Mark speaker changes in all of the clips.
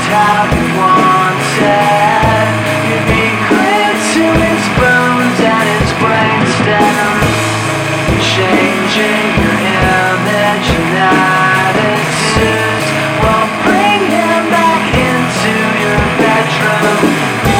Speaker 1: how he wanted. You'd be glued to his bones and his brainstem, changing your image and attitudes. Well, bring him back into your bedroom.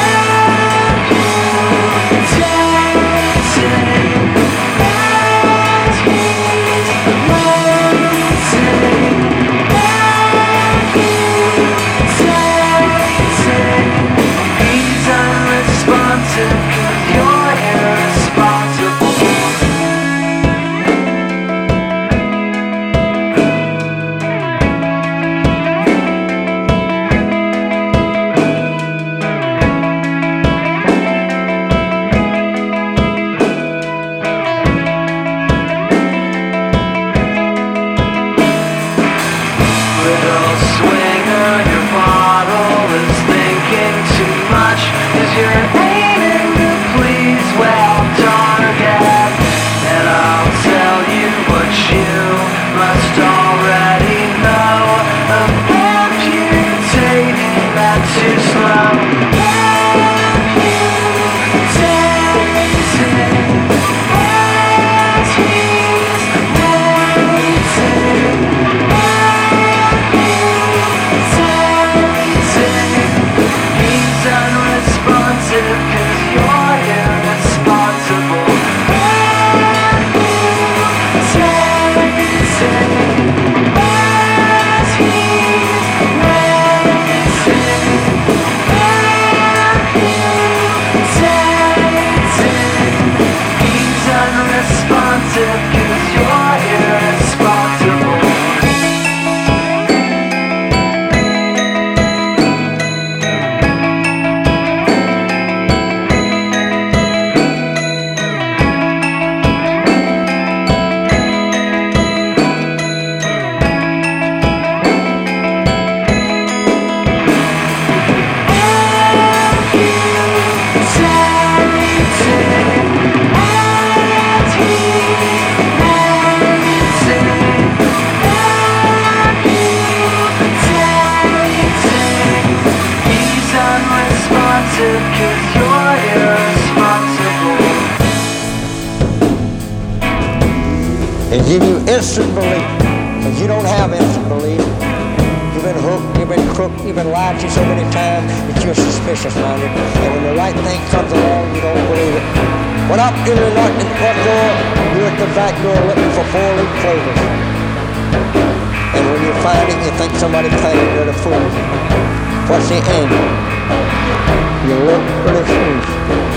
Speaker 2: And give you instant belief, because you don't have instant belief. You've been hooked, you've been crooked, you've been lied to so many times that you're suspicious-minded. And when the right thing comes along, you don't believe it. When up in the front door, you're at the back door looking for 4-leaf clovers. And when you find it, you think somebody paid you to fool you. What's the end? You look pretty foolish.